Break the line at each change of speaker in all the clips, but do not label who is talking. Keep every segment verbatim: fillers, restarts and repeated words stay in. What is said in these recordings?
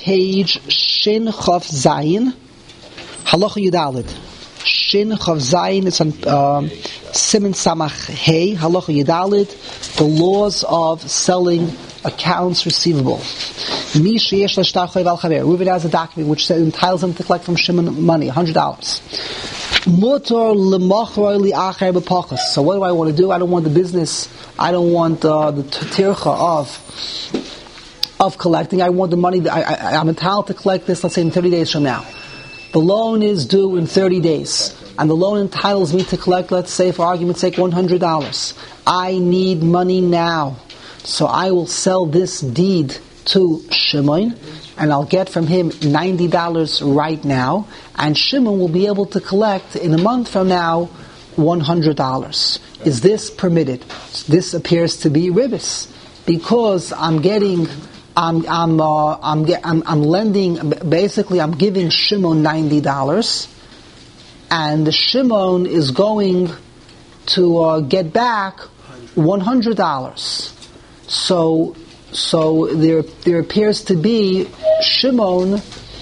page Shin Chav Zayin, Halacha Yudalit. Shin Chav Zayin is on um, Siman Samach Hey, Halacha Yudalit, the laws of selling accounts receivable. Reuven has a document which entitles him to collect from Shimon money, one hundred dollars. So what do I want to do? I don't want the business, I don't want uh, the tircha of of collecting. I want the money, that I, I, I'm entitled to collect this, let's say in thirty days from now. The loan is due in thirty days, and the loan entitles me to collect, let's say for argument's sake, one hundred dollars. I need money now. So I will sell this deed to Shimon, and I'll get from him ninety dollars right now, and Shimon will be able to collect in a month from now one hundred dollars. Is this permitted? This appears to be ribis, because I'm getting, I'm, I'm, uh, I'm, get, I'm, I'm lending, basically I'm giving Shimon ninety dollars, and Shimon is going to uh, get back one hundred dollars. So, so there, there appears to be Shimon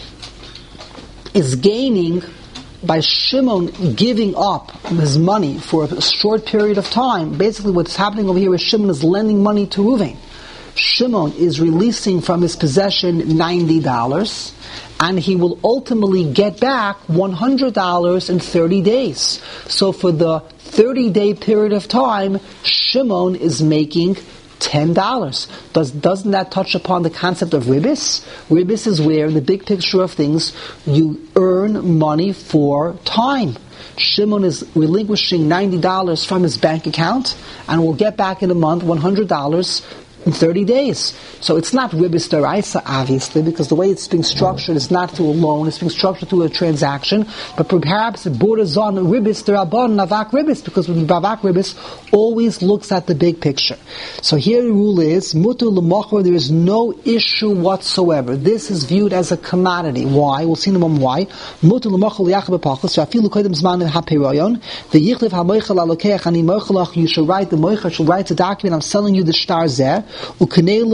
is gaining by Shimon giving up his money for a short period of time. Basically, what's happening over here is Shimon is lending money to Reuven. Shimon is releasing from his possession ninety dollars, and he will ultimately get back one hundred dollars in thirty days. So for the thirty-day period of time, Shimon is making ten dollars. Does, doesn't that touch upon the concept of ribis? Ribis is where, in the big picture of things, you earn money for time. Shimon is relinquishing ninety dollars from his bank account, and will get back in a month one hundred dollars in thirty days. So it's not ribis deraisa, obviously, because the way it's being structured is not through a loan, it's being structured through a transaction, but perhaps it borders on ribis derabon, navak ribis, because when navak ribis always looks at the big picture. So here the rule is, mutu l'mochor, there is no issue whatsoever. This is viewed as a commodity. Why? We'll see in a moment why. Mutu l'mochor li'achar b'pachos, shafilu kodim zman ha'peroyon, v'yichlev ha'moichel alokeach, ani moichelach, you should write, the moichel should write a document, I'm selling you the shtar zeh, you,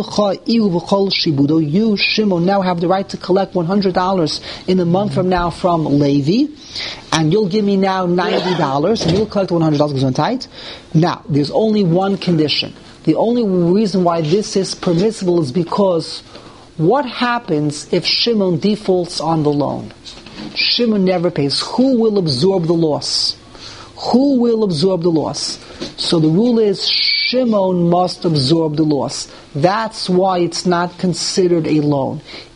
Shimon, now have the right to collect one hundred dollars in a month from now from Levi, and you'll give me now ninety dollars, and you'll collect one hundred dollars because you're tight. Now, there's only one condition. The only reason why this is permissible is because what happens if Shimon defaults on the loan? Shimon never pays. Who will absorb the loss? Who will absorb the loss? So the rule is Shimon must absorb the loss. That's why it's not considered a loan.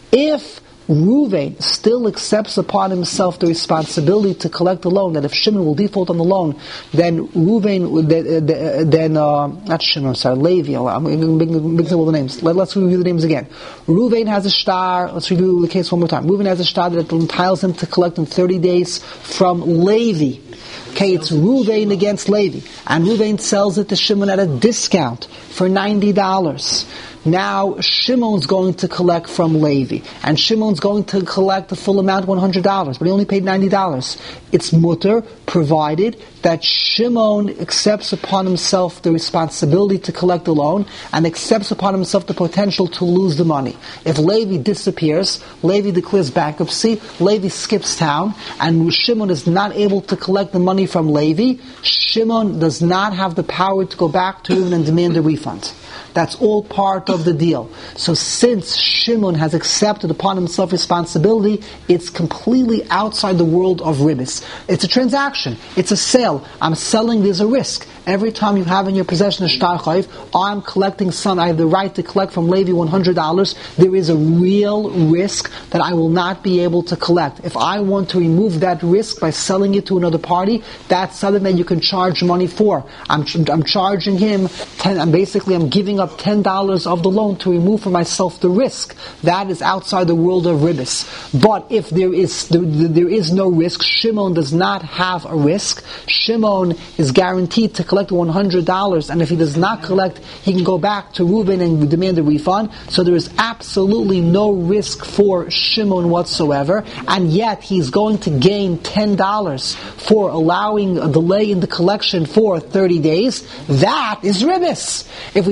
If Reuven still accepts upon himself the responsibility to collect the loan, that if Shimon will default on the loan, then Reuven, then, uh, not Shimon, sorry, Levi, I'm mixing all the names. Let, let's review the names again. Reuven has a shtar, let's review the case one more time. Reuven has a shtar that entitles him to collect in thirty days from Levi. Okay, it's Reuven against Levi, and Reuven sells it to Shimon at a discount for ninety dollars. Now Shimon's going to collect from Levi, and Shimon's going to collect the full amount, one hundred dollars, but he only paid ninety dollars. It's mutter, provided that Shimon accepts upon himself the responsibility to collect the loan, and accepts upon himself the potential to lose the money. If Levi disappears, Levi declares bankruptcy, Levi skips town, and Shimon is not able to collect the money from Levi, Shimon does not have the power to go back to him and demand a refund. That's all part of the deal. So since Shimon has accepted upon himself responsibility, it's completely outside the world of ribis. It's a transaction. It's a sale. I'm selling, there's a risk. Every time you have in your possession a shtar chayv, I'm collecting some, I have the right to collect from Levi one hundred dollars. There is a real risk that I will not be able to collect. If I want to remove that risk by selling it to another party, that's something that you can charge money for. I'm, I'm charging him, ten, I'm basically, I'm giving up ten dollars of the loan to remove for myself the risk. That is outside the world of ribis. But if there is there, there is no risk, Shimon does not have a risk. Shimon is guaranteed to collect one hundred dollars, and if he does not collect, he can go back to Reuven and demand a refund. So there is absolutely no risk for Shimon whatsoever, and yet he's going to gain ten dollars for allowing a delay in the collection for thirty days. That is ribis. If we can't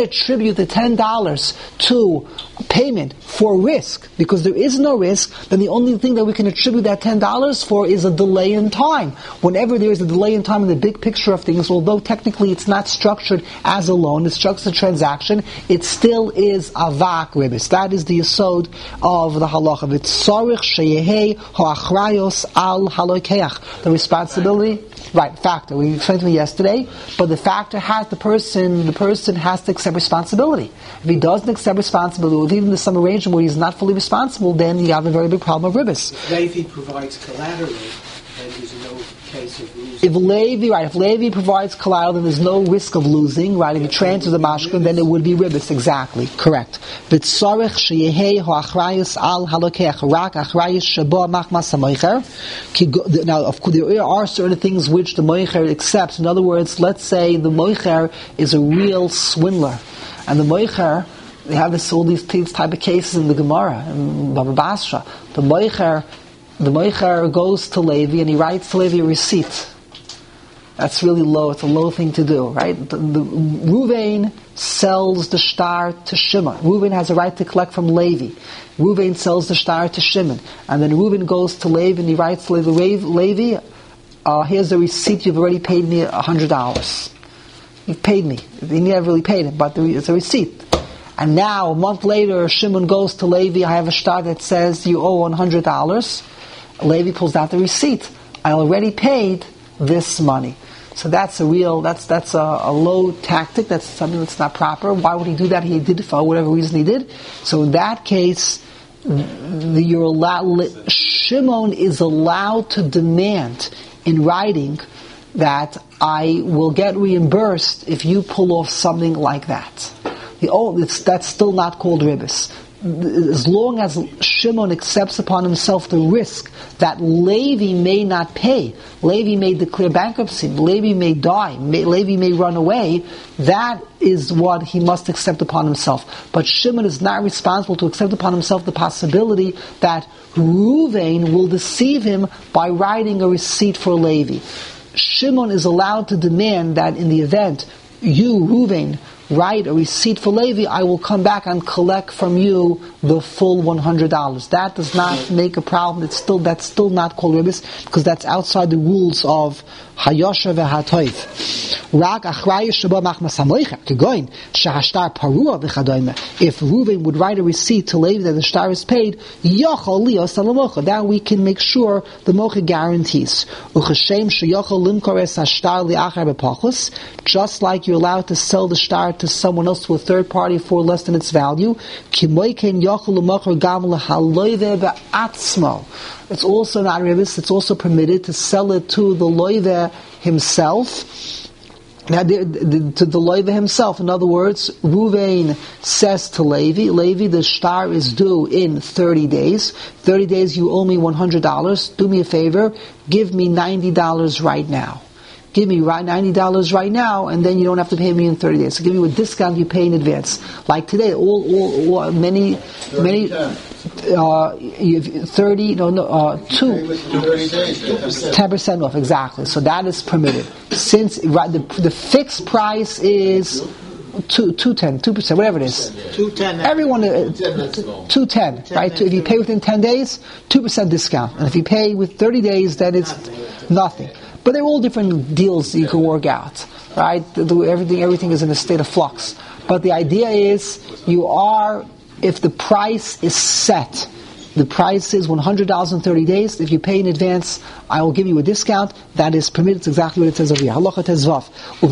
attribute the ten dollars to payment for risk, because there is no risk, then the only thing that we can attribute that ten dollars for is a delay in time. Whenever there is a delay in time in the big picture of things, although technically it's not structured as a loan, it's structured as a transaction, it still is avak ribis. That is the yesod of the halacha. V'tzarich sheyehei ha'achrayos al halokeach. The responsibility, right, factor. We explained to me yesterday, but the factor has the person, the person has to accept responsibility. If he doesn't accept responsibility, if even there's some arrangement where he's not fully responsible, then you have a very big problem of ribis.
If Levi provides collateral, then there's no case of losing.
If Levi, right, if Levi provides collateral, then there's no risk of losing, right? If he transfers the mashkin, then it would be ribis, exactly, correct. V'tzarech sheyehei ha'achrayus al halokeach, rak achrayus sheba machmas ha'moicher. Now, of course, there are certain things which the moicher accepts. In other words, let's say the moicher is a real swindler, and the moicher, they have this, all these, these type of cases in the Gemara, in Baba Basra. The moicher, the moicher goes to Levi and he writes to Levi a receipt. That's really low. It's a low thing to do, right? The, the, Ruvain sells the star to Shimon. Ruvain has a right to collect from Levi. Ruvain sells the star to Shimon, and then Ruvain goes to Levi and he writes to Levi, Levi, uh, here's the receipt. You've already paid me a hundred dollars. You've paid me. You never really paid him, but it's a receipt. And now, a month later, Shimon goes to Levi, I have a star that says you owe one hundred dollars. Levi pulls out the receipt. I already paid this money. So that's a real, that's that's a, a low tactic, that's something that's not proper. Why would he do that? He did it for whatever reason he did. So in that case, the, you're allowed, Shimon is allowed to demand in writing that I will get reimbursed if you pull off something like that. The, oh, it's, that's still not called ribis. As long as Shimon accepts upon himself the risk that Levi may not pay, Levi may declare bankruptcy, Levi may die, may, Levi may run away, that is what he must accept upon himself. But Shimon is not responsible to accept upon himself the possibility that Ruvain will deceive him by writing a receipt for Levi. Shimon is allowed to demand that in the event you, Ruvain, write a receipt for Levi, I will come back and collect from you the full one hundred dollars. That does not make a problem. It's still, that's still not called ribis, because that's outside the rules of Hayosha ve'hatoif. Rak achrayus sheba machmas hamoicher, kegoin, shehashtar parua v'chadoime. If Reuven would write a receipt to Levi that the shtar is paid, yochol lios alamocha. That we can make sure the mocha guarantees. Uchashem sheyochol limkor es hashtar li'achar bepachus. Just like you're allowed to sell the shtar to someone else, to a third party, for less than its value. Kimoiken yochol l'mocher gam l'haloive be'atzmo. It's also not ribis. It's also permitted to sell it to the loive himself. Now, the, the, to the loive himself. In other words, Ruvain says to Levi, Levi, the shtar is due in thirty days. thirty days, you owe me one hundred dollars. Do me a favor, give me ninety dollars right now. Give me ninety dollars right now, and then you don't have to pay me in thirty days. So give you a discount, you pay in advance. Like today, all, all, all many, many, uh, thirty, no, no, uh, two, ten percent off, exactly. So that is permitted. Since right, the the fixed price is two, two ten, two percent, whatever it is.
Two ten.
Everyone, uh, two ten, right? If you pay within ten days, two percent discount, and if you pay with thirty days, then it's nothing. But they're all different deals you can work out, right? Everything, everything is in a state of flux. But the idea is, you are, if the price is set, the price is one hundred dollars in thirty days. If you pay in advance, I will give you a discount. That is permitted. It's exactly what it says over here. Halacha tezvav.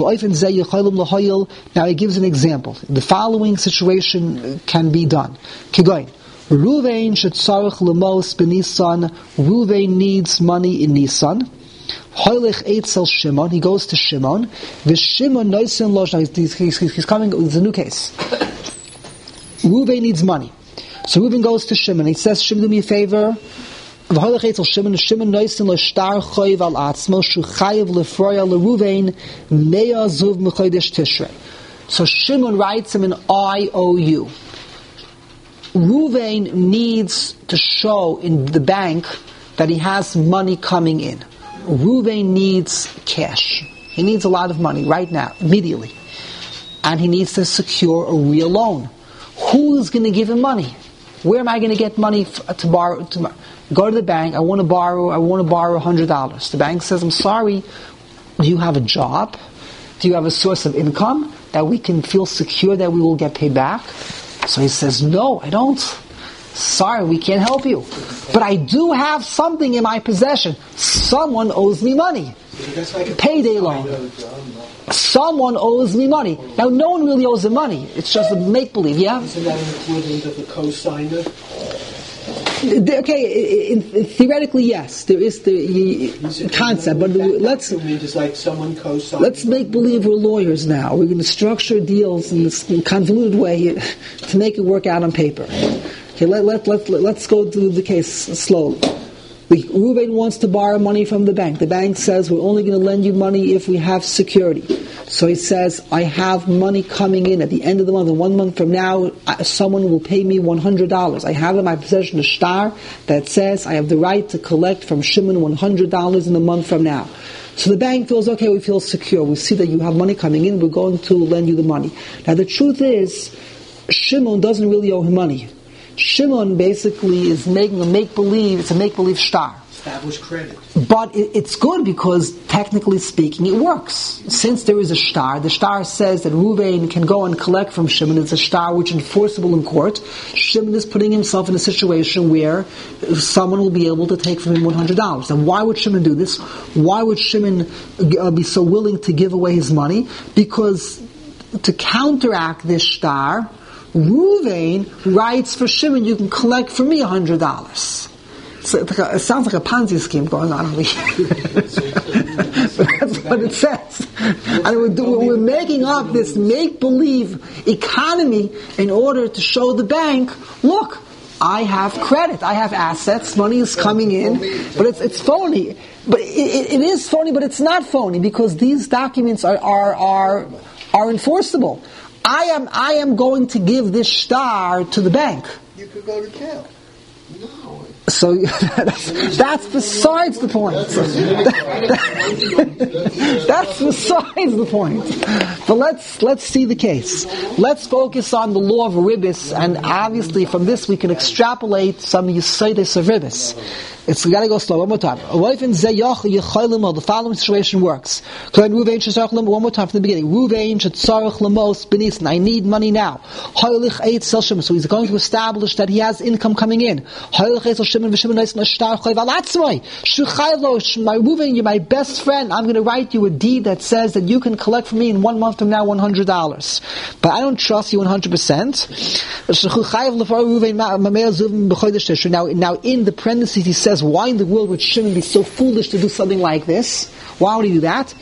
Now he gives an example. The following situation can be done. Kigoin. Ruvain shetzarich lemos b'Nisan. Ruvain needs money in Nisan. Hoylech Eitzel Shimon, he goes to Shimon. V'Shimon Noisin Losh. Now he's, he's, he's coming. It's a new case. Reuven needs money, so Reuven goes to Shimon. He says, "Shimon, do me a favor." V'Hoylech Eitzel Shimon. Shimon Noisin Loshtar Choyv Al Atzmo Shuchayev Lefroya LeReuven Mea Zuv Mechodesh Tishrei. So Shimon writes him an I O U. Reuven needs to show in the bank that he has money coming in. Reuven needs cash. He needs a lot of money right now, immediately. and he needs to secure a real loan. Who is going to give him money? Where am I going to get money f- to borrow? To go to the bank. I want to borrow. I want to borrow a hundred dollars. The bank says, "I'm sorry. Do you have a job? Do you have a source of income that we can feel secure that we will get paid back?" So he says, "No, I don't. Sorry, we can't help you. But I do have something in my possession. Someone owes me money. Payday loan. Someone owes me money." Now, no one really owes him money. It's just a make-believe, yeah?
Isn't that an equivalent of the co-signer?
Okay, in, in, theoretically, yes, there is the uh, concept, but let's
It's like someone co-signs.
let's make believe we're lawyers now. We're going to structure deals in this convoluted way to make it work out on paper. Okay, let let let, let let's go through the case slowly. The, Reuven wants to borrow money from the bank. The bank says, we're only going to lend you money if we have security. So he says, I have money coming in at the end of the month, and one month from now, someone will pay me one hundred dollars. I have in my possession a star that says I have the right to collect from Shimon one hundred dollars in a month from now. So the bank feels, okay, we feel secure. We see that you have money coming in, we're going to lend you the money. Now the truth is, Shimon doesn't really owe him money. Shimon basically is making a make-believe, it's a make-believe star.
Established credit.
But it, it's good because, technically speaking, it works. Since there is a star, the star says that Reuven can go and collect from Shimon. It's a star which is enforceable in court. Shimon is putting himself in a situation where someone will be able to take from him one hundred dollars. And why would Shimon do this? Why would Shimon uh, be so willing to give away his money? Because to counteract this star, Reuven writes for Shimon, you can collect for me one hundred dollars. So it sounds like a Ponzi scheme going on over here. But that's what it says. And we're, do, we're making up this make-believe economy in order to show the bank, look, I have credit, I have assets, money is coming in, but it's it's phony. But it, it, it is phony, but it's not phony because these documents are are are, are enforceable. I am I am going to give this star to the bank.
You could go to jail. No.
So that's, that's besides the point. That's besides the point. But let's let's see the case. Let's focus on the law of ribis, and obviously from this we can extrapolate some yisodos of ribis. It's got to go slow. One more time. The following situation works. One more time from the beginning. I need money now. So he's going to establish that he has income coming in. My Reuven, you're my best friend. I'm going to write you a deed that says that you can collect from me in one month from now one hundred dollars. But I don't trust you one hundred percent. Now, now in the parentheses he says, why in the world would Shimon be so foolish to do something like this? Why would he do that?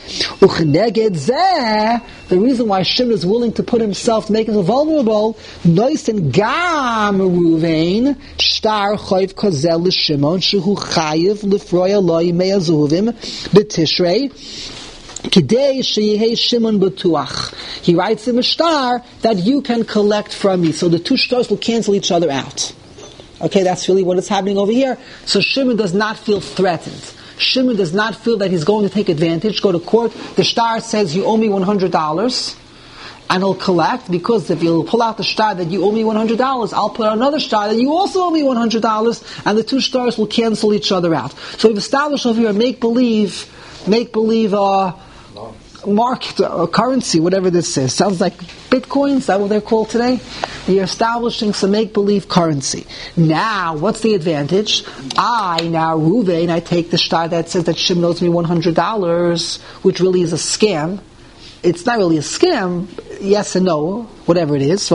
The reason why Shimon is willing to put himself, to make himself vulnerable, Noisen Gam Reuven Shtar Chayv Kozel L'Shimon Shehu Chayiv L'Froya Loi Mea Zuvim B'Tishrei Today Sheyehei Shimon B'Tuach. He writes him a star that you can collect from me. So the two stars will cancel each other out. Okay, that's really what is happening over here. So Shimon does not feel threatened. Shimon does not feel that he's going to take advantage, go to court. The star says, you owe me one hundred dollars, and he'll collect, because if you'll pull out the star that you owe me one hundred dollars, I'll put out another star that you also owe me one hundred dollars, and the two stars will cancel each other out. So we've established over here a make-believe, make-believe, uh, market, uh, currency, whatever this is. Sounds like Bitcoin, is that what they're called today? You're establishing some make-believe currency. Now, what's the advantage? I, now, Reuven, I take the star that says that Shimon owes me one hundred dollars, which really is a scam. It's not really a scam, yes and no, whatever it is. I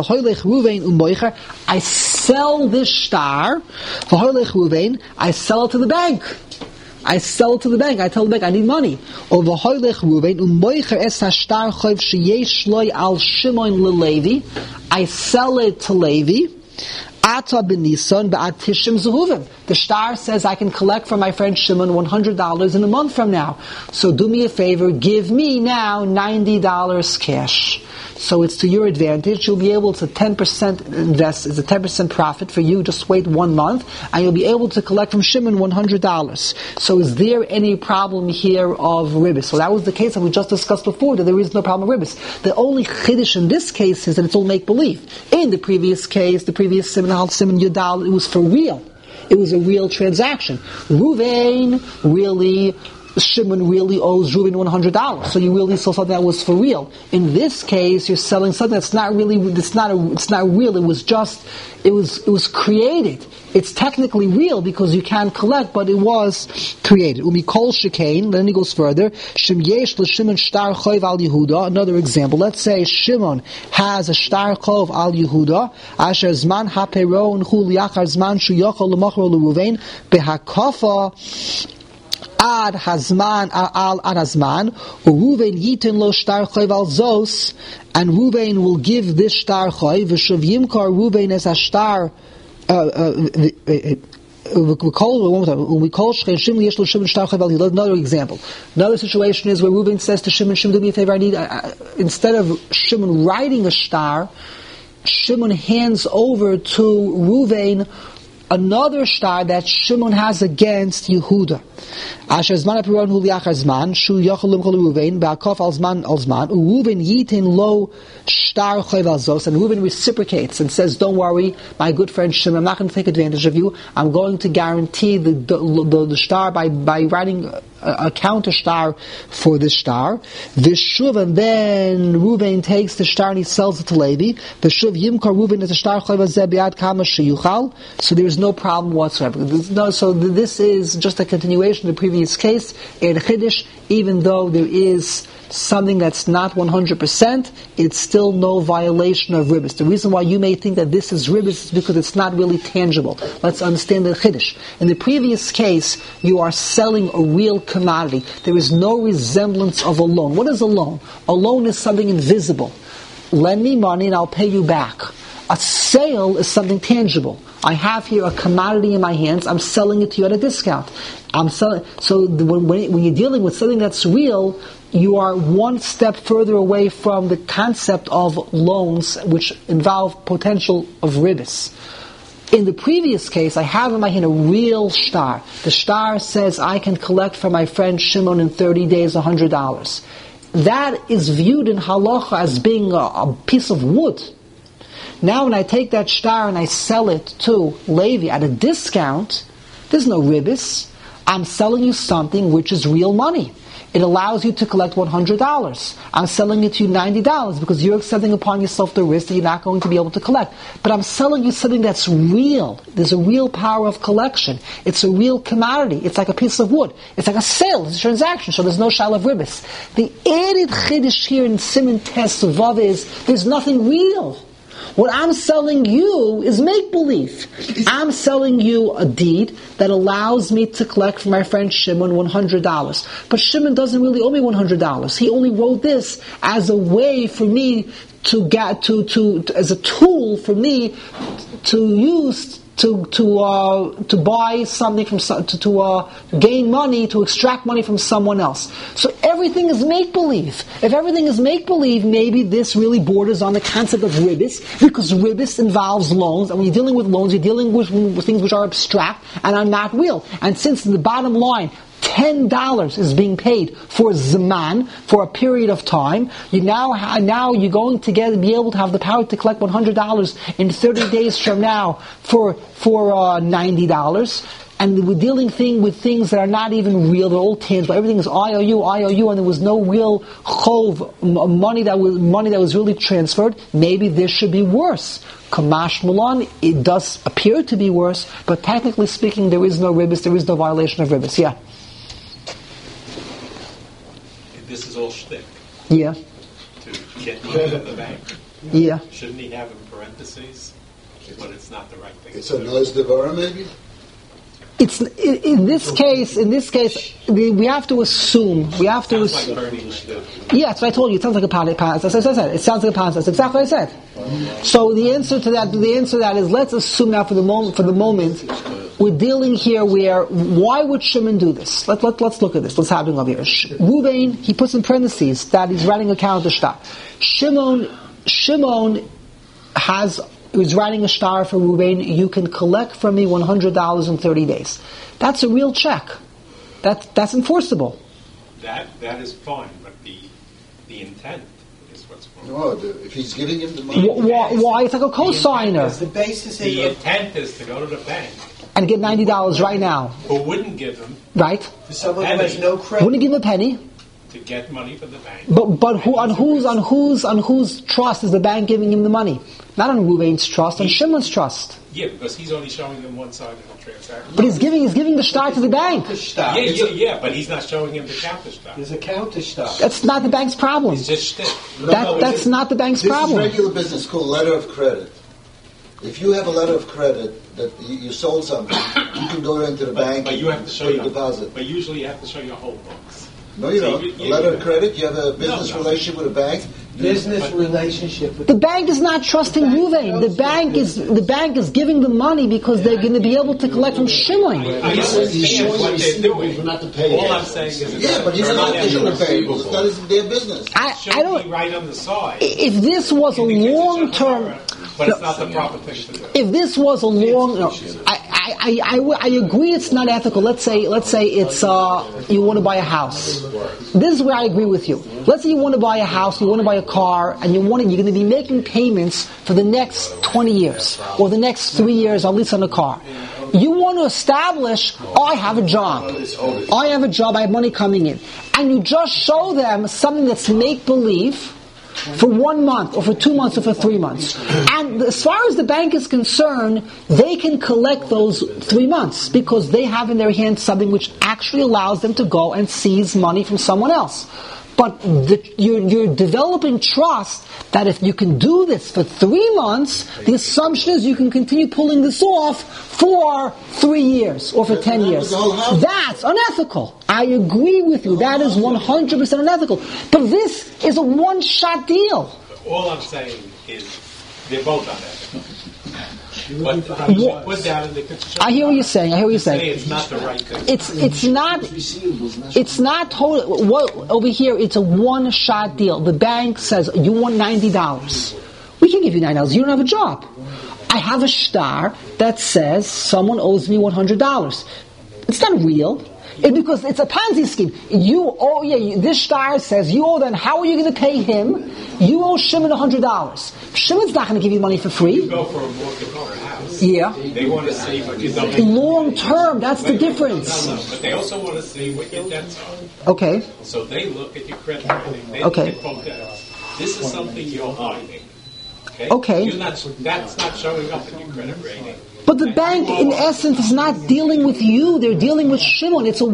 sell this star, I sell it to the bank. I sell it to the bank. I tell the bank I need money. I sell it to Levi. Ata b'Nisan ba'ad tishim zehuvim. The star says I can collect from my friend Shimon one hundred dollars in a month from now. So do me a favor, give me now ninety dollars cash. So it's to your advantage. You'll be able to ten percent invest. It's a ten percent profit for you. Just wait one month, and you'll be able to collect from Shimon one hundred dollars. So is there any problem here of ribis? So that was the case that we just discussed before, that there is no problem of ribis. The only chiddush in this case is that it's all make-believe. In the previous case, the previous Simon Hal Simon Yudal, it was for real. It was a real transaction. Ruvain really... Shimon really owes Reuben one hundred dollars, so you really saw something that was for real. In this case, you're selling something that's not really, it's not, a, it's not real. It was just, it was, it was created. It's technically real because you can collect, but it was created. Umikol shekain. Then he goes further. Shem yesh l'Shimon shtar chayv al Yehuda. Another example. Let's say Shimon has a shtar chayv al Yehuda. Asher zman haperon hu liachar zman shu yochol l'machro l'Ruvain behakafa. Ad hazman al ad hazman, Ruvain yitin lo shtar chayv al zos, and Ruvain will give this shtar chayv. V'shav yimkar Ruvain as a shtar. Another example. Another situation is where Ruvain says to Shimon, Shimon, do me a favor. I need uh, instead of Shimon writing a shtar, Shimon hands over to Ruvain another shtar that Shimon has against Yehuda. Asher zman apiron hu liachar zman shu yochel limchol Ruvain ba'akaf al zman al zman Ruvain yitin lo shtar chayv al zos, and Ruvain reciprocates and says, don't worry, my good friend Shimon, I'm not going to take advantage of you. I'm going to guarantee the the, the, the shtar by, by writing a, a counter shtar for this shtar. Vishuv, and then Ruvain takes the shtar and he sells it to Levi. Vishuv yimkar Ruvain as a shtar chayv al zeh biad kama sheyuchal. So there's no problem whatsoever. No, so this is just a continuation of the previous case in Chiddush. Even though there is something that's not one hundred percent, it's still no violation of ribis. The reason why you may think that this is ribis is because it's not really tangible. Let's understand the Chiddush. In the previous case, you are selling a real commodity. There is no resemblance of a loan. What is a loan? A loan is something invisible. Lend me money and I'll pay you back. A sale is something tangible. I have here a commodity in my hands. I'm selling it to you at a discount. I'm selling. So the, when, when you're dealing with something that's real, you are one step further away from the concept of loans, which involve potential of ribis. In the previous case, I have in my hand a real shtar. The shtar says I can collect from my friend Shimon in thirty days one hundred dollars. That is viewed in halacha as being a, a piece of wood. Now when I take that shtar and I sell it to Levi at a discount, there's no ribis. I'm selling you something which is real money. It allows you to collect one hundred dollars. I'm selling it to you ninety dollars because you're accepting upon yourself the risk that you're not going to be able to collect. But I'm selling you something that's real. There's a real power of collection. It's a real commodity. It's like a piece of wood. It's like a sale. It's a transaction. So there's no shal of ribis. The added chiddush here in Siman Tes Vav is there's nothing real. What I'm selling you is make-believe. I'm selling you a deed that allows me to collect from my friend Shimon one hundred dollars. But Shimon doesn't really owe me one hundred dollars. He only wrote this as a way for me to get, to, to, to as a tool for me to use to to uh, to buy something from to, to uh, gain money, to extract money from someone else. So everything is make believe. If everything is make believe, maybe this really borders on the concept of ribis, because ribis involves loans, and when you're dealing with loans, you're dealing with, with things which are abstract and are not real. And since in the bottom line, ten dollars is being paid for zaman, for a period of time, you now ha- now you're going to get be able to have the power to collect one hundred dollars in thirty days from now for for uh, ninety dollars. And we're dealing thing with things that are not even real; they're all tangible. Everything is I O U, I O U, and there was no real chov m- money that was money that was really transferred. Maybe this should be worse. Kamash Mulan, it does appear to be worse, but technically speaking, there is no ribis, there is no violation of ribis. Yeah.
This is all shtick.
Yeah.
To get money out of the bank.
Yeah.
Shouldn't he have in parentheses? But it's not the right thing.
It's a noise devara, maybe?
It's in, in this case. In this case, we, we have to assume. We have to.
Sounds
assume.
like burning shtick.
Yeah, that's what I told you. It sounds like a pound. That's what I said. It sounds like a pound. That's exactly what I said. So the answer to that, the answer to that is, let's assume now for the moment. For the moment, we're dealing here where why would Shimon do this? Let let let's look at this. Let's have him over here. Ruvain, he puts in parentheses that he's writing a counter shtar. Shimon, Shimon has. Who's writing a star for Ruvain, you can collect from me one hundred dollars in thirty days. That's a real check. That, that's enforceable.
That that is fine, but the the intent is what's wrong.
No, the, if he's giving him the money,
Why? why? It's like a co-signer.
The basis
The
is
intent is to go to the bank,
And get ninety dollars right now.
who wouldn't give them
Right?
for someone who has no credit.
Wouldn't give him a penny.
to get money from the bank.
But but who on whose on whose on whose trust is the bank giving him the money? Not on Ruvain's trust, on Shimon's trust.
Yeah, because he's only showing them one side of the transaction.
But he's giving he's giving the star to the bank.
Counter stock.
Yeah, yeah, yeah, but he's not showing him the counter stuff.
There's a counter stock.
That's not the bank's problem.
It's just shtick.
That that's not the bank's
this
problem.
is regular business called letter of credit. If you have a letter of credit that you, you sold something, you can go into the
But,
bank
but you have to show
and
your
deposit.
But usually you have to show your whole books.
No, you
So
don't.
you-
A
you-
letter
you-
of credit, you have a business
No, no.
relationship with a bank.
Business
But-
relationship with
The bank is not trusting
The bank
Ruvain. The
knows
bank
that
is the bank is giving the money because they're going to be able to collect from Shimon.
I understand what they're doing.
not to pay
All
it.
I'm saying is it's
Yeah, but he's
they're
not
not
issue
having
a
a
pay.
receivable.
That isn't their business.
I,
Should
I don't.
be right on the side.
If this was a long term,
But it's not the proper thing to do.
if this was a long, no, I, I, I, I, I agree it's not ethical. Let's say, let's say it's uh, you want to buy a house. This is where I agree with you. Let's say you want to buy a house, you want to buy a car, and you want to, you're going to be making payments for the next twenty years or the next three years, at least on a car. You want to establish, oh, I have a job. I have a job. I have money coming in, and you just show them something that's make believe. For one month, or for two months, or for three months. And as far as the bank is concerned, they can collect those three months because they have in their hands something which actually allows them to go and seize money from someone else. But the, you're, you're developing trust that if you can do this for three months, the assumption is you can continue pulling this off for three years or for ten years. That's unethical. I agree with you. That is one hundred percent unethical. But this is a one-shot deal.
All I'm saying is they're both unethical. But you should put that in the construction.
I hear what you're saying. I hear what you're
Say
saying.
it's not the right thing.
It's it's not it's not total. What over here? It's a one shot deal. The bank says you want ninety dollars. We can give you ninety dollars. You don't have a job. I have a star that says someone owes me one hundred dollars. It's not real. It, because it's a Ponzi scheme. You oh yeah, you, this star says you owe them. How are you going to pay him? You owe Shimon one hundred dollars. Shimon's not going to give you money for free.
Go for a mortgage or a house.
Yeah.
They want to see what you don't.
Long term, that's the difference.
No, no, but they also want to see what your debts are.
Okay.
So they look at your credit rating. They
Okay.
look at both debts. This is something you're hiding. Okay.
Okay.
You're not. That's not showing up in your credit rating.
But the bank, in essence, is not dealing with you. They're dealing with Shimon. It's a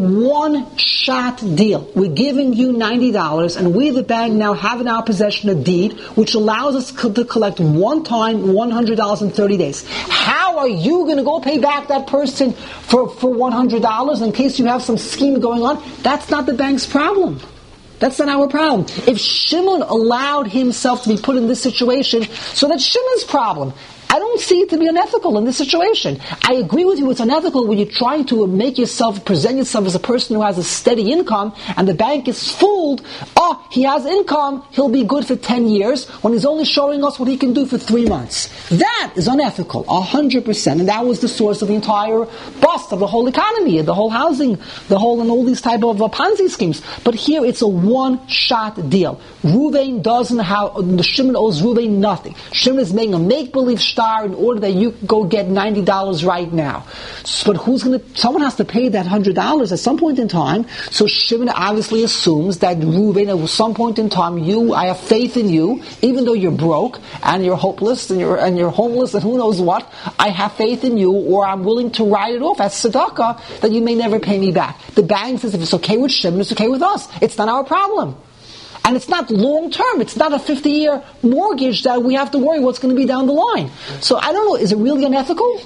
one-shot deal. We're giving you ninety dollars, and we, the bank, now have in our possession a deed which allows us co- to collect one time one hundred dollars in thirty days. How are you going to go pay back that person for, for one hundred dollars in case you have some scheme going on? That's not the bank's problem. That's not our problem. If Shimon allowed himself to be put in this situation, so that's Shimon's problem. I don't see it to be unethical in this situation. I agree with you, it's unethical when you're trying to make yourself, present yourself as a person who has a steady income, and the bank is fooled. Oh, he has income, he'll be good for ten years, when he's only showing us what he can do for three months. That is unethical, one hundred percent, and that was the source of the entire bust of the whole economy, the whole housing, the whole, and all these type of uh, Ponzi schemes. But here it's a one-shot deal. Ruvain doesn't have, the Shimon owes Ruvain nothing. Shimon is making a make-believe star in order that you go get ninety dollars right now. But who's going to, someone has to pay that one hundred dollars at some point in time, so Shimon obviously assumes that Ruvain, at some point in time, you, I have faith in you, even though you're broke, and you're hopeless, and you're, and you're homeless, and who knows what, I have faith in you, or I'm willing to write it off as tzedakah, that you may never pay me back. The bank says if it's okay with Shimon, it's okay with us. It's not our problem. And it's not long term. It's not a fifty-year mortgage that we have to worry what's going to be down the line. So I don't know, is it really unethical?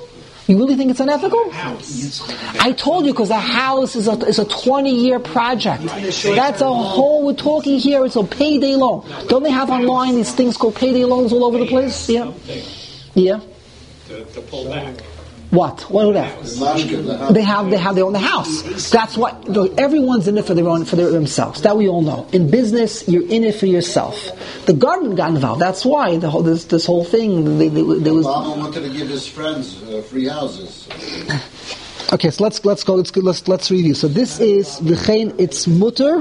You really think it's unethical? I told you, because a house is a is a twenty-year project. That's a whole, we're talking here, it's a payday loan. Don't they have online these things called payday loans all over the place? Yeah. Yeah.
To, to pull back.
What? What do they have? They have they have they own the house. That's what everyone's in it for their own for their, themselves. That we all know. In business, you're in it for yourself. The government got involved. That's why the whole this this whole thing. They, they, there was.
Obama wanted to give his friends uh, free houses.
Okay, so let's let's go. Let's go, let's let's review. So this is the chain. It's mutter.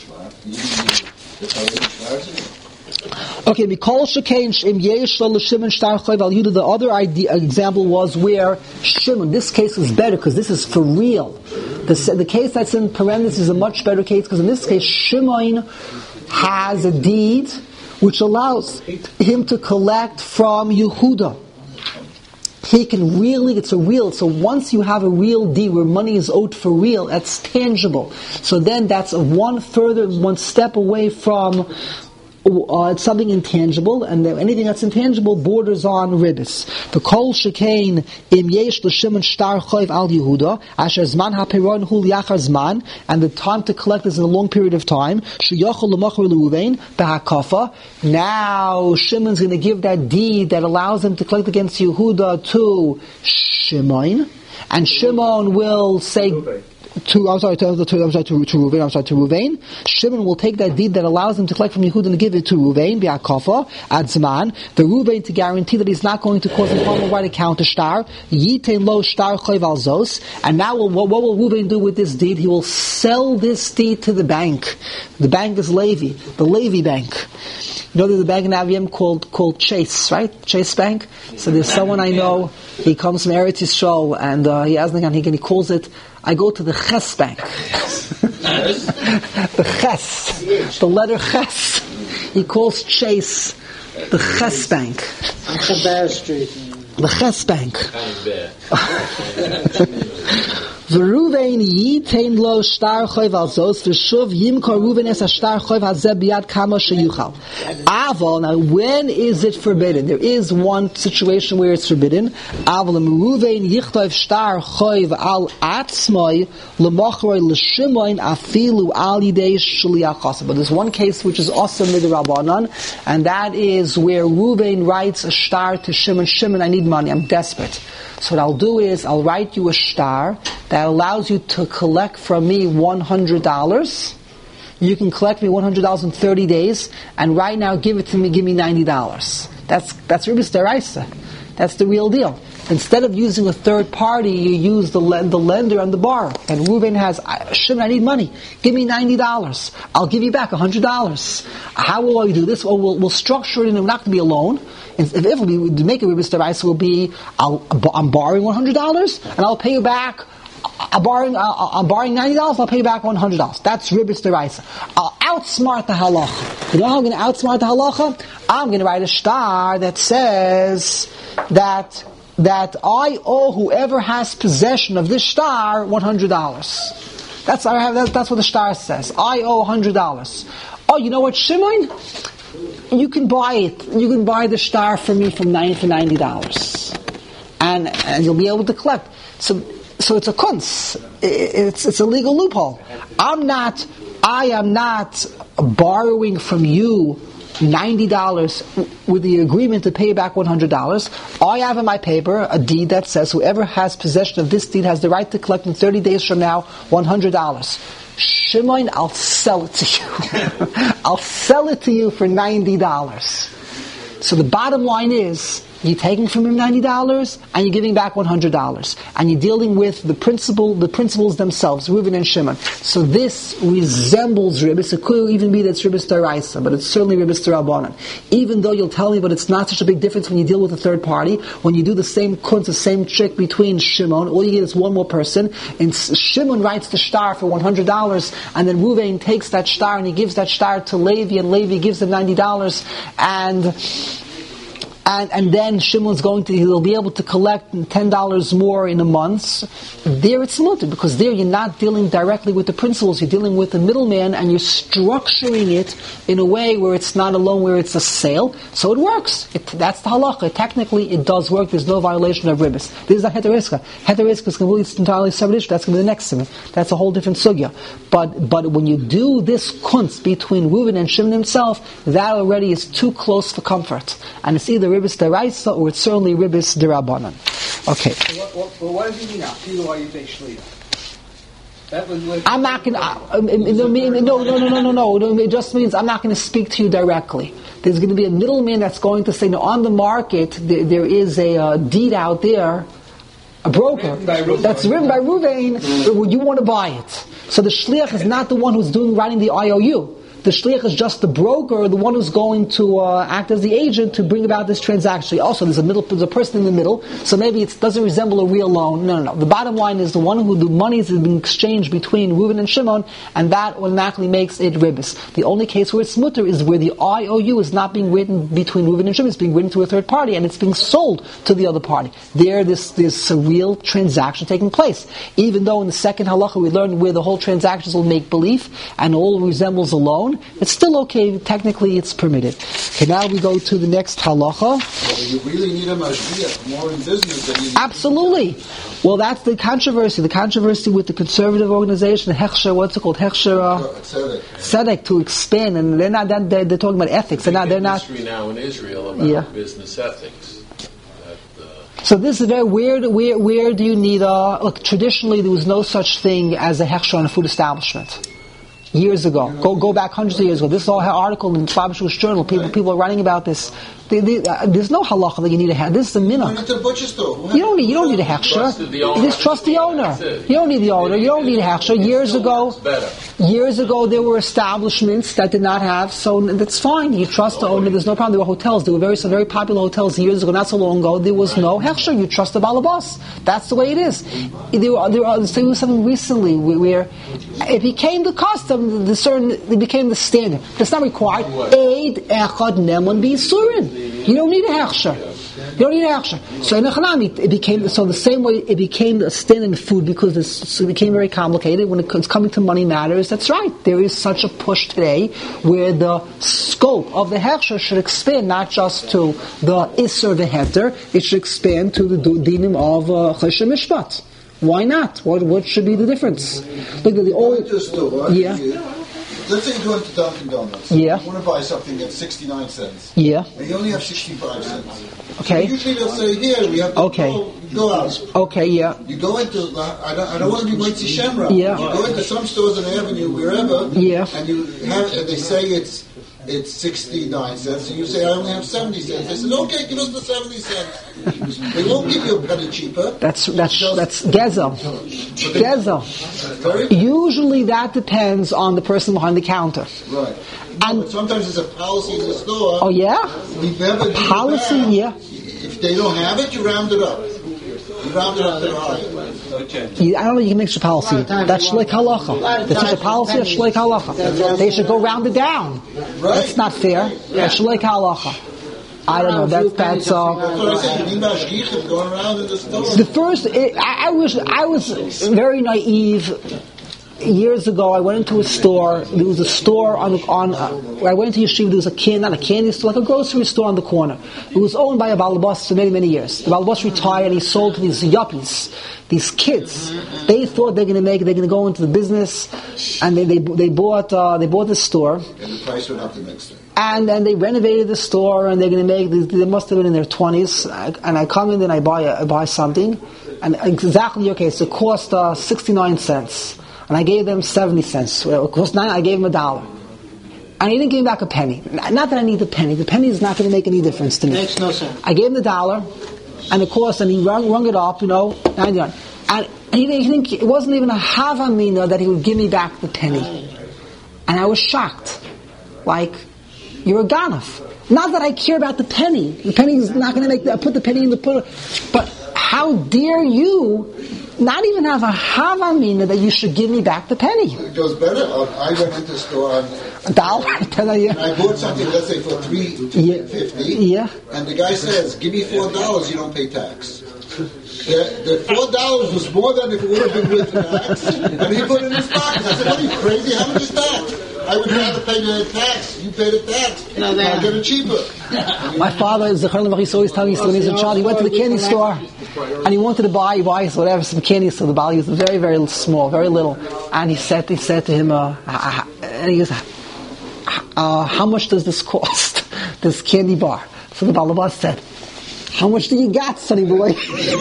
Okay, Mikol Shekain Im Yesh Lo Shimon Shtar Chayv Al Yehuda. The other idea, example was where Shimon. This case is better because this is for real. The the case that's in parentheses is a much better case because in this case Shimon has a deed which allows him to collect from Yehuda. He can really, it's a real, so once you have a real deed where money is owed for real, that's tangible. So then that's a one further, one step away from Uh, it's something intangible, and anything that's intangible borders on ribbis. The kol shekain im yesh l'shimon shtar choiv al Yehuda asher zman hapiron hu liachar zman, and the time to collect is in a long period of time. Sheyochol l'machor l'Ruvain behakafa. Now Shimon's going to give that deed that allows him to collect against Yehuda to Shimon, and Shimon will say. To, I'm sorry, to, to, I'm sorry, to, to Ruvain, I'm sorry, to Ruvain. Shimon will take that deed that allows him to collect from Yehuda and give it to Ruvain, bi'akafa, ad zman, the Ruvain to guarantee that he's not going to cause him harm or right account to shtar, yitain lo shtar choiv al zos, and now what, what will Ruvain do with this deed? He will sell this deed to the bank. The bank is Levi, the Levi bank. You know there's a bank in Aviyim called, called Chase, right? Chase Bank. So there's someone I know, he comes from Eretz Yisrael, and uh, he has he, he calls it, I go to the Ches Bank. The Ches. The letter Ches. He calls Chase the Ches Bank.
On Chabad Street.
The Ches Bank. V'Ruvain yitain lo shtar choiv al zos v'shuv yimkor Ruvain es shtar choiv hazeh biyad kama sheyuchal. Aval, now when is it forbidden? There is one situation where it's forbidden. Aval Ruvain yichtov shtar choiv al atzmoi lemochroi l'shimoin afilu al yidei shliachas. But there's one case which is awesome midrabanan, and that is where Ruvain writes a shtar to Shimon. Shimon, I need money. I'm desperate. So what I'll do is I'll write you a shtar that allows you to collect from me one hundred dollars. You can collect me one hundred dollars in thirty days, and right now give it to me, give me ninety dollars. That's that's Ribis Deraisa. That's the real deal. Instead of using a third party, you use the the lender and the borrower. And Reuben has, Shimon, I need money. Give me ninety dollars. I'll give you back one hundred dollars. How will I do this? Well, we'll, we'll structure it, and it's not going to be a loan. If, if it'll be, to make it Ribis Deraisa will be, I'll, I'm borrowing one hundred dollars, and I'll pay you back. I'm borrowing, I'm borrowing ninety dollars, I'll pay you back one hundred dollars. That's Ribis Deraisa. I'll outsmart the halacha. You know how I'm going to outsmart the halacha? I'm going to write a shtar that says that that I owe whoever has possession of this shtar one hundred dollars. That's, I have, that's, that's what the shtar says. I owe one hundred dollars. Oh, you know what, Shimon? You can buy it. You can buy the shtar for me from nine for ninety dollars. And, and you'll be able to collect. So, So it's a kunz. It's it's a legal loophole. I'm not. I am not borrowing from you ninety dollars with the agreement to pay you back one hundred dollars. I have in my paper a deed that says whoever has possession of this deed has the right to collect in thirty days from now one hundred dollars. Shimon, I'll sell it to you. I'll sell it to you for ninety dollars. So the bottom line is, you're taking from him ninety dollars, and you're giving back one hundred dollars. And you're dealing with the principal, the principals themselves, Reuven and Shimon. So this resembles Ribis. It could even be that it's Ribis Deraisa, but it's certainly Ribis Derabanan. Even though you'll tell me, but it's not such a big difference when you deal with a third party. When you do the same kunz, the same trick between Shimon, all you get is one more person. And Shimon writes the shtar for one hundred dollars, and then Reuven takes that shtar and he gives that shtar to Levi, and Levi gives him ninety dollars, and and, and then Shimon's going to, he'll be able to collect ten dollars more in a month, there it's mutter, because there you're not dealing directly with the principals, you're dealing with the middleman, and you're structuring it in a way where it's not a loan, where it's a sale, so it works. It, that's the halacha. Technically, it does work, there's no violation of ribbis. This is not heter iska. Heter iska is completely entirely separate issue, that's going to be the next thing. That's a whole different sugya. But, but when you do this kunst between Reuven and Shimon himself, that already is too close for comfort. And it's either ribbis deraisa or it's certainly ribbis derabanan. Okay.
So what, what, well, what does he mean now? Either why you take shliach. That was like
I'm not going to, no, no, no, no, no, no. It just means I'm not going to speak to you directly. There's going to be a middleman that's going to say, no, on the market, there, there is a uh, deed out there, a broker, that's written by Reuven, would you want to buy it? So the shliach is not the one who's doing writing the I O U. The shliach is just the broker, the one who's going to uh, act as the agent to bring about this transaction. Also, there's a middle, there's a person in the middle, so maybe it doesn't resemble a real loan. No, no, no. The bottom line is the one who the money is being exchanged between Reuven and Shimon, and that automatically makes it ribbis. The only case where it's mutter is where the I O U is not being written between Reuven and Shimon; it's being written to a third party, and it's being sold to the other party. There, this this a real transaction taking place. Even though in the second halacha we learned where the whole transactions will make belief and all resembles a loan. It's still okay, technically it's permitted. Okay, now we go to the next halacha.
Well, you really need a mashgiach more in business than you need.
Absolutely. Well, that's the controversy. The controversy with the conservative organization, Hechsher, what's it called? Hechsher uh, Tzedek, to expand, and they're not. They're, they're talking about ethics. They're not. They're not.
History now in Israel about
yeah.
business ethics. That, uh,
so this is very weird. Where where do you need a? Look, traditionally there was no such thing as a hechsher on a food establishment. Years ago, go go back hundreds of years ago. This is all an article in the Flavish Journal. People people are writing about this. They, they, uh, there's no halacha that you need a hechsher. This is a minhag. You don't need you don't need a hechsher. Just trust the owner. You don't need the owner. You don't need a hechsher. Years ago, years ago there were establishments that did not have. So that's fine. You trust the owner. There's no problem. There were hotels. There were very some very popular hotels years ago, not so long ago. There was no hechsher. You trust the balabas. That's the way it is. There were there was something recently where it became the custom. The certain it became the standard. It's not required. Eid echad neman b'yisurin. You don't need a hechsher. You don't need a hechsher. So in Echanami, it became so the same way it became a standard in food because it's, it became very complicated when it's coming to money matters. That's right. There is such a push today where the scope of the hechsher should expand not just to the iser the heter, it should expand to the dinim of chesed mishpat. Why not? What what should be the difference? Look at the old. Yeah.
Let's say you go into Dunkin' Donuts.
Yeah.
You want to buy something at sixty-nine cents.
Yeah.
And you only have sixty-five cents.
Okay.
So usually they'll say, here, we have to
okay.
go, go out.
Okay, yeah.
You go into, I don't, I don't want to be Moitzi Shemra.
Yeah.
You go into some stores on the avenue, wherever,
yeah.
and you have, and they say it's it's sixty-nine cents, and you say, I only have seventy cents. They said, okay, give us the seventy cents. They won't give you a penny cheaper.
That's that's that's gezel. Gezel. Usually that depends on the person behind the counter.
Right.
No,
and but sometimes it's a policy in the store.
Oh yeah.
We never do
policy,
that.
Yeah.
If they don't have it, you round it up. You round it up to the high.
I don't know. You can make a policy. That's shleik halacha. That's a policy of shleik halacha. They should go round it down.
Right.
That's not fair. That's shleik halacha. I don't know. That's that's. Uh,
that's what I said. You need mashgichim going around in the store.
The first, it, I, I was I was very naive. Years ago, I went into a store. There was a store on on. Uh, I went to Yeshiva. There was a can, not a candy store, like a grocery store on the corner. It was owned by a balabas for many many years. The balabas retired, and he sold to these yuppies, these kids. They thought they're going to make, they're going to go into the business, and they they they bought uh, they bought the store.
And the price went up the next day.
And then they renovated the store, and they're going to make. They must have been in their twenties. And I come in and I buy a, I buy something, and exactly okay. So it cost uh, sixty nine cents. And I gave them seventy cents. It cost nine, I gave him a dollar. And he didn't give me back a penny. Not that I need the penny. The penny is not going to make any difference to me.
Makes no sense.
I gave him the dollar, and it cost, and he rung, rung it up, you know, ninety-nine. And he didn't, he didn't, it wasn't even a havamina that he would give me back the penny. And I was shocked. Like, you're a ganaf. Not that I care about the penny. The penny is not going to make, I put the penny in the put. But how dare you not even have a havamina that you should give me back the penny.
It goes better. I went into the store and
A dollar? Ten a year?
and I bought something, let's say for three
Yeah.
fifty.
Yeah.
And the guy says, "Give me four dollars. You don't pay tax." The, the four dollars was more than if it would have been with tax, and he put it in his pocket. I said, "What are you crazy? How much is tax? I would rather pay the tax. You pay the tax. I'll get it cheaper."
My father is the Churlan He's always telling me when he was a child. He went to the candy store and he wanted to buy, buy whatever, some candy. So the value was very, very small, very little. And he said, he said to him, uh, and he goes, uh, "How much does this cost? This candy bar?" So the Balabas said, "How much do you got, sonny boy?"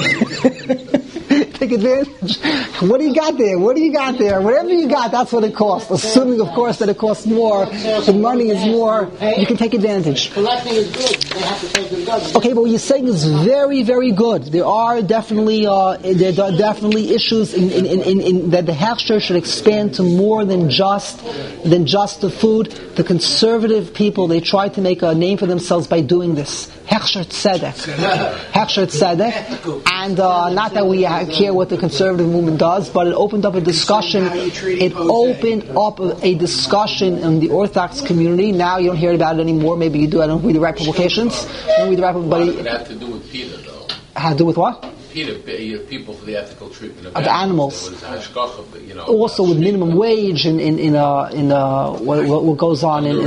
Take advantage. What do you got there? What do you got there? Whatever you got, that's what it costs. Assuming, of course, that it costs more, the money is more, you can take advantage.
Collecting is good. They have to take the government.
Okay, but what you're saying is very, very good. There are definitely uh, there are definitely issues in, in, in, in, in that the hechsher should expand to more than just than just the food. The conservative people, they try to make a name for themselves by doing this. Hechsher tzedek, hechsher tzedek, and uh, not that we care what the conservative movement does, but it opened up a discussion. It opened up a, a discussion in the Orthodox community. Now you don't hear about it anymore. Maybe you do. I don't read the right publications. I don't read the right publications.
But it had to do with Peter, though.
Had to do with what?
Peter, people for the ethical treatment of,
Of
animals.
animals.
There was hashgacha, but, you know,
Also with minimum wage and in in uh, in uh, what, what what goes on in, in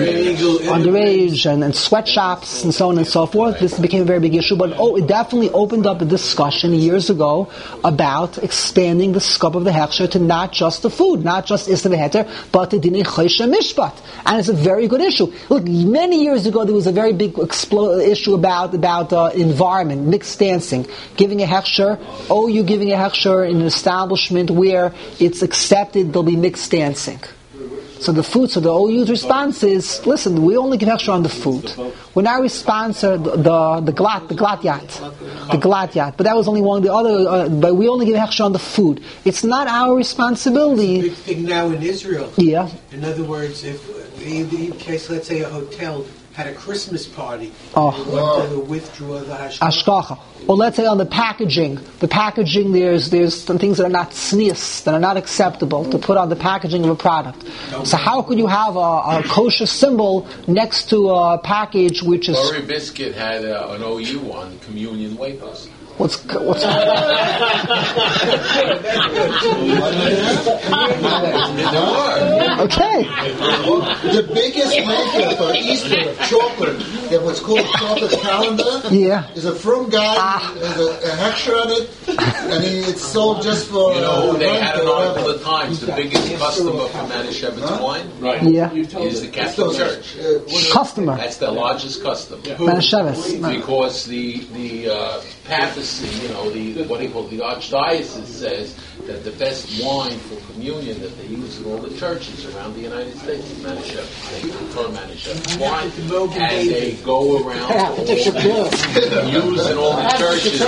underage and, and sweatshops and so on and so forth. This became a very big issue, but oh, it definitely opened up a discussion years ago about expanding the scope of the hechsher to not just the food, not just issa v'heter, but the dinei choshen mishpat, and it's a very good issue. Look, many years ago there was a very big explo- issue about about uh, environment, mixed dancing, giving a hechsher. Oh, you giving a hechsher in an establishment where it's accepted there'll be mixed dancing. So the food, so the O U's response is, listen, we only give hechsher on the food. When our response are the the, the glat, the glat yat, the glat yat, but that was only one of the other. Uh, but we only give hechsher on the food. It's not our responsibility.
Big thing now in Israel.
Yeah.
In other words, if in the case, let's say a hotel had a Christmas party,
Oh.
they want to withdraw the hashgacha.
Ashkacha. Or let's say on the packaging, the packaging there's there's some things that are not sneas, that are not acceptable to put on the packaging of a product. So how could you have a, a kosher symbol next to a package which is
Lori Biscuit had uh, an O U on communion wafers.
what's what's okay?
The biggest maker for Easter of chocolate, that what's called chocolate calendar,
Yeah.
is a from guy.
Ah.
There's a, a hechsher on it, and he, it's sold just for.
You know,
uh,
they
rent
had
or
an article
whatever.
at Times. The biggest customer for Manischewitz wine
Yeah.
is the Catholic Church.
Uh,
Customer.
That's their largest customer.
Manischewitz.
Because the the uh, papacy, you know, the what do you call it, the archdiocese says that the best wine for communion that they use in all the churches around the United States is Manischewitz. They prefer Manischewitz wine, and they go around to all the use in all the churches.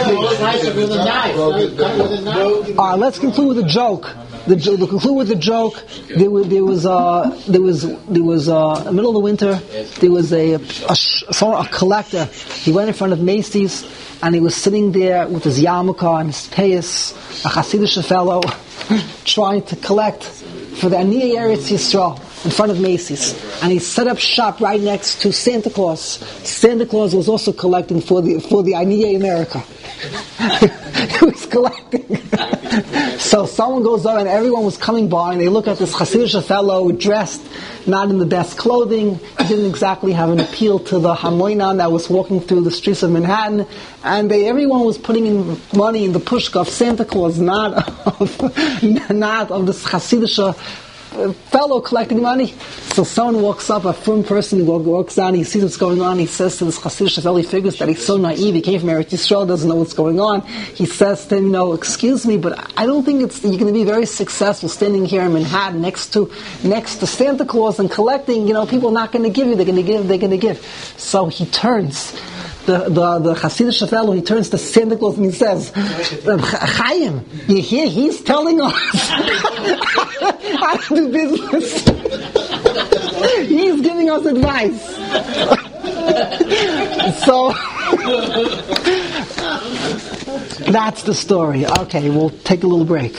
All right, let's conclude with a joke. The, jo- to conclude with the joke, there was there was uh, there was there was uh, in the middle of the winter. There was a a, sh- someone, a collector. He went in front of Macy's and he was sitting there with his yarmulke and his payas, a Hasidic fellow, trying to collect for the Aniyei Eretz Yisrael in front of Macy's. And he set up shop right next to Santa Claus. Santa Claus was also collecting for the for the Aniyei America. He was collecting. So someone goes over and everyone was coming by and they look at this Hasidic fellow dressed not in the best clothing. He didn't exactly have an appeal to the Hamoinan that was walking through the streets of Manhattan. And they, everyone was putting in money in the pushka of Santa Claus, not of, not of this Hasidic fellow collecting money. So someone walks up, a firm person walks on, he sees what's going on, he says to this Hasidic fellow, he figures that he's so naive, he came from Eretz Yisrael, doesn't know what's going on. He says to him, you know, excuse me, but I don't think it's you're going to be very successful standing here in Manhattan next to next to Santa Claus and collecting, you know, people are not going to give you, they're going to give, they're going to give. So he turns. The the the Hasidic fellow, he turns to Santa Claus and he says, Chaim, you hear? He's telling us how to do business. He's giving us advice. So That's the story. Okay, we'll take a little break.